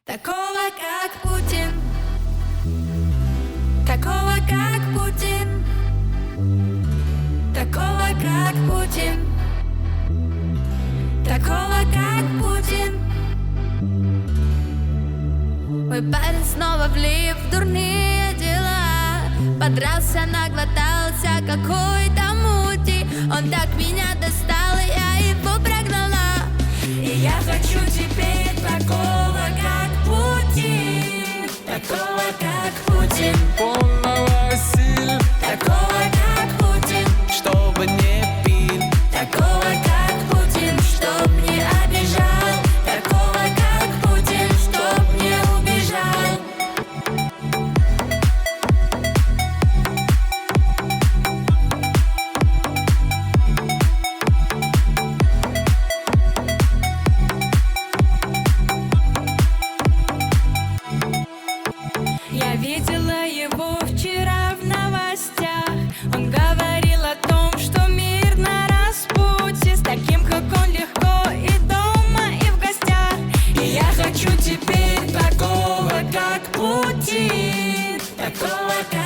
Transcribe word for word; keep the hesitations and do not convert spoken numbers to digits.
Такого, как Путин, такого, как Путин, такого, как Путин, такого, как Путин. Мой парень снова влип в дурные дела, подрался, наглотался какой-то мути. Он так меня достал, и я его прогнала. И я хочу теперь такого, как Путин, такого, как Путин, полного сил, такого, как Путин, чтобы не пил, такого, как Путин, чтоб не обижал, такого, как Путин, чтоб не убежал. Я видела его вчера в новостях. Он говорил о том, что мир на распутье. С таким, как он, легко и дома, и в гостях. И я хочу теперь такого, как Путин, такого, как